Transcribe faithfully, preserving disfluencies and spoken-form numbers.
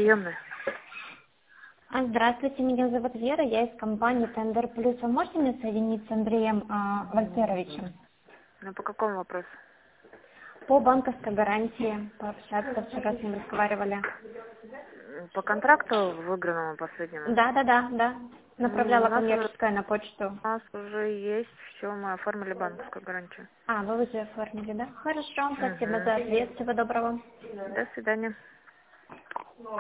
приемная. А, Здравствуйте, меня зовут Вера, я из компании Тендер Плюс. Вы можете меня соединить с Андреем а, Вольтеровичем? Ну, по какому вопросу? По банковской гарантии пообщаться, вчера с ним разговаривали. М, По контракту выигранному последнему? Да, да, да, да. М, У Направляла нас уже, коммерческое на почту. у нас уже есть все, мы оформили банковскую гарантию. А, вы уже оформили, да? Хорошо, спасибо Угу. за ответ, всего доброго. До свидания.